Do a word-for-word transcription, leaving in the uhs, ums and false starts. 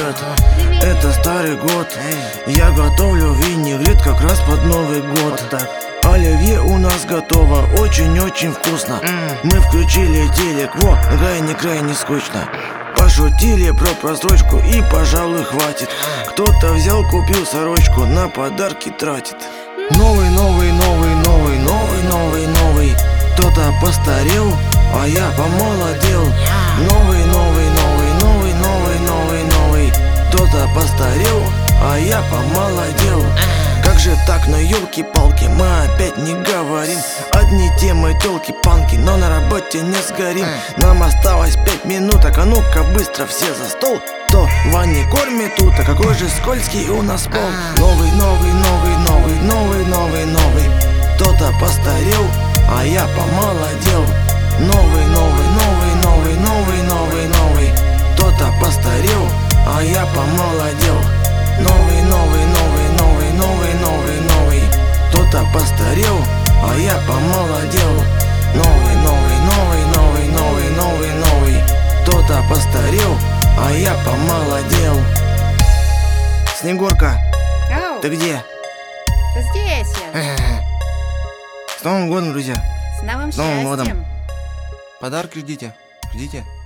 привет. Это старый год. Я готовлю винегрет как раз под Новый год. Оливье у нас готово, очень-очень вкусно. Мы включили телек, во, крайне-крайне скучно. Пошутили про просрочку и, пожалуй, хватит. Кто-то взял, купил сорочку, на подарки тратит. Новый, новый, новый, новый, новый, новый, новый. Кто-то постарел, а я помолодел. Новый, новый, новый, новый, новый, новый, новый. Кто-то постарел, а я помолодел. Как же так, но елки-палки, мы опять не говорим. Одни темы, телки-панки, но на работе не сгорим. Нам осталось пять минуток, а ну-ка быстро все за стол. Кто Ваня кормит тут, а какой же скользкий у нас пол. Новый, новый, новый, новый, новый, новый, новый. Кто-то постарел, а я помолодел. Новый, новый, новый, новый, новый, новый, новый. Кто-то постарел, а я помолодел. Новый, новый, новый, новый, новый, новый, новый. Кто-то постарел, а я помолодел. Новый, новый, новый, новый, новый, новый, новый. Кто-то постарел, а я помолодел. Снегурка, Ау, ты где? да здесь я. С Новым годом, друзья! С новым С Новым годом. счастьем. Подарки ждите, ждите.